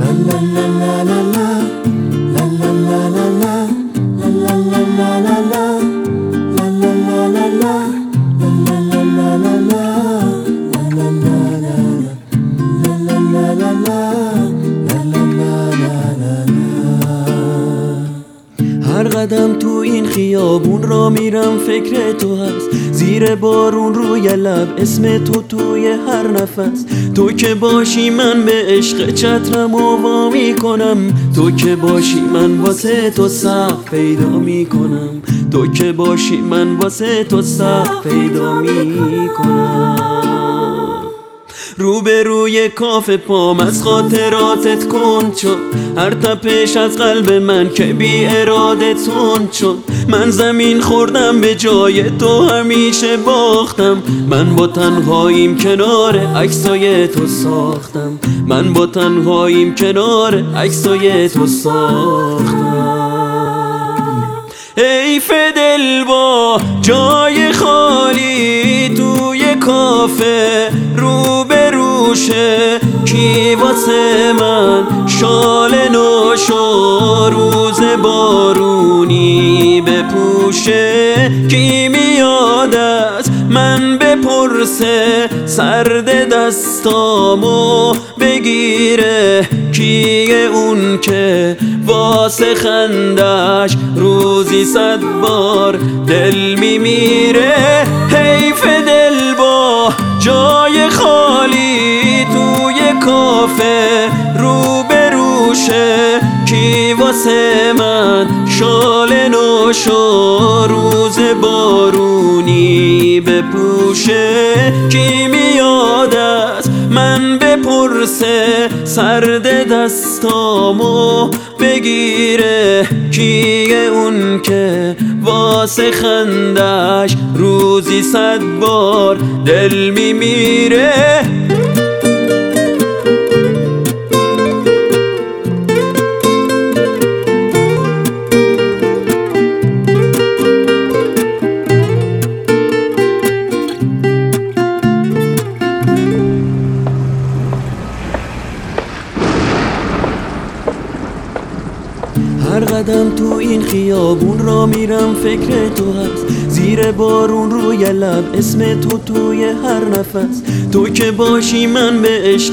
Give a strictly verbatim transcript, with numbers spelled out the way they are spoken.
هر قدم تو این خیابون را میرم فکر تو هست، زیر بارون روی لب اسم تو توی هر نفس. تو که باشی من به عشق چترم و وا میکنم، تو که باشی من واسه تو سقف پیدا میکنم، تو که باشی من واسه تو سقف پیدا میکنم. رو به روی کاف پام از خاطراتت کند شد، هر تپش از قلب من که بی اراده تند شد. من زمین خوردم به جای تو همیشه باختم، من با تنهاییم کنار عکسای تو ساختم، من با تنهاییم کنار عکسای تو ساختم. حیف دل با جای خالی توی کافه رو به روشه، کی واسه من شال نوشو روز بارونی بپوشه، کی میاد از من بپرسه سرد دستامو بگیره، کیه اون که واسه خندش روزی صد بار دل میمیره. حیف دل با جای خالی توی کافه رو به روشه، کی واسه من شال نوشو روز بارونی بپوشه، کی میاد از من بپرسه سرد دستامو بگیره، کیه اون که واسه خندش روزی صد بار دل میمیره. هر قدم تو این خیابون را میرم فکر تو هست، زیر بارون روی لب اسم تو توی هر نفس. تو که باشی من به عشق